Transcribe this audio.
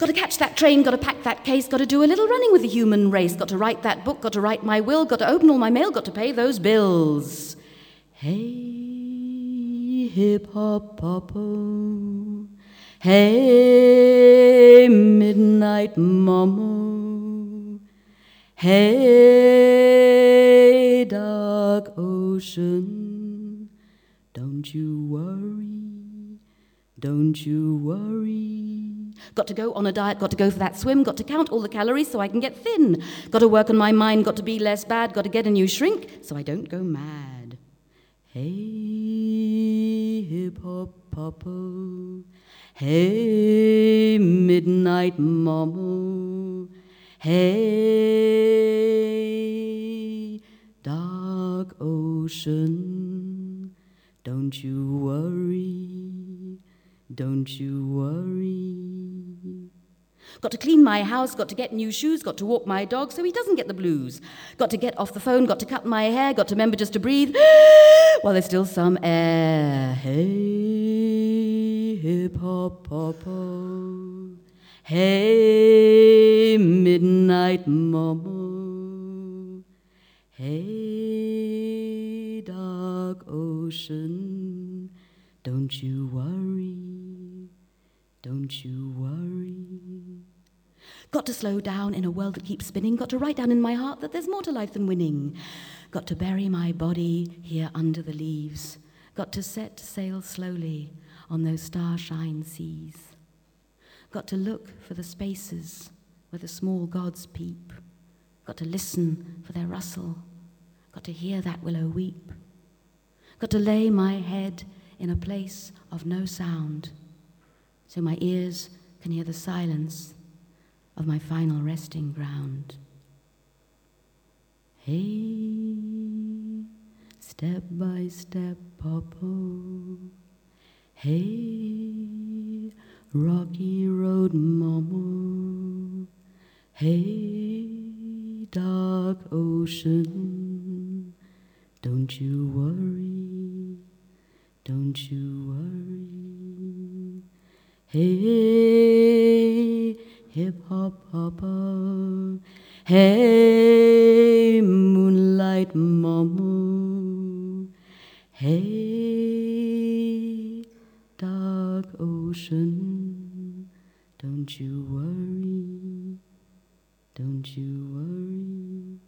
Got to catch that train, got to pack that case, got to do a little running with the human race, got to write that book, got to write my will, got to open all my mail, got to pay those bills. Hey, hip-hop-popo, hey, midnight mama, hey, dark ocean, don't you worry, don't you worry. Got to go on a diet, got to go for that swim, got to count all the calories so I can get thin. Got to work on my mind, got to be less bad, got to get a new shrink so I don't go mad. Hey, hip-hop-popo, hey, midnight mama, hey, dark ocean, don't you worry, don't you worry. Got to clean my house, got to get new shoes, got to walk my dog so he doesn't get the blues. Got to get off the phone, got to cut my hair, got to remember just to breathe while there's still some air. Hey, hip-hop-popo, hey, midnight mama, hey, dark ocean, don't you worry, don't you worry. Got to slow down in a world that keeps spinning. Got to write down in my heart that there's more to life than winning. Got to bury my body here under the leaves. Got to set sail slowly on those starshine seas. Got to look for the spaces where the small gods peep. Got to listen for their rustle. Got to hear that willow weep. Got to lay my head in a place of no sound, so my ears can hear the silence of my final resting ground. Hey, step by step, popo. Hey, rocky road, mama. Hey, dark ocean, don't you worry, don't you worry. Hey, hip-hop-papa, hey, moonlight mama, hey, dark ocean, don't you worry, don't you worry.